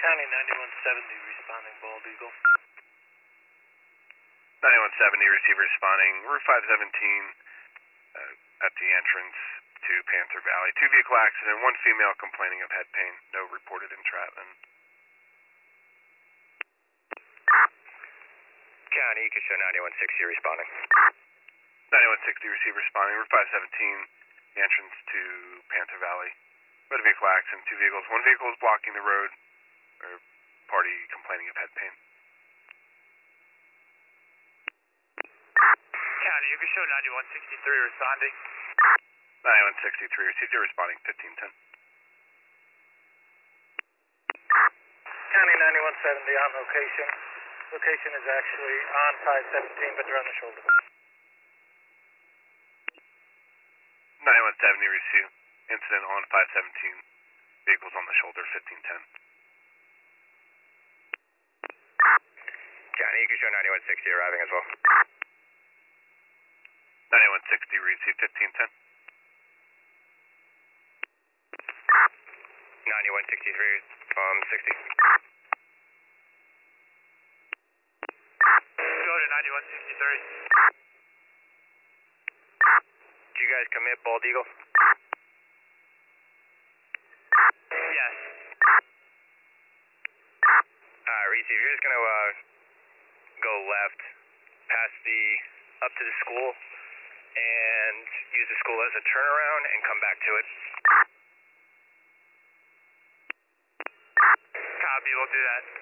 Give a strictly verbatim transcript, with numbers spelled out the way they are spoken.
County ninety-one seventy responding, Bald Eagle. ninety-one seventy, receiver responding, Route five seventeen uh, at the entrance to Panther Valley. Two vehicle accident, one female complaining of head pain, no reported entrapment. County, you can show ninety-one sixty responding. ninety-one sixty, receiver responding, Route five seventeen, the entrance to Panther Valley. Motor vehicle accident, two vehicles. One vehicle is blocking the road, or party complaining of head pain. County, you can show ninety-one sixty-three responding. ninety-one sixty-three, received your responding, fifteen ten. County ninety-one seventy on location. Location is actually on five seventeen, but they're on the shoulder. ninety-one seventy, received incident on five seventeen, vehicles on the shoulder, fifteen ten. County, you can show ninety-one sixty arriving as well. ninety-one sixty, received fifteen ten. ninety-one sixty-three, um, sixty. Go to ninety-one sixty-three. Did you guys commit Bald Eagle? Yes. Alright, receive. You're just gonna uh, go left past the, up to the school and use the school as a turnaround and come back to it. Copy, we'll do that.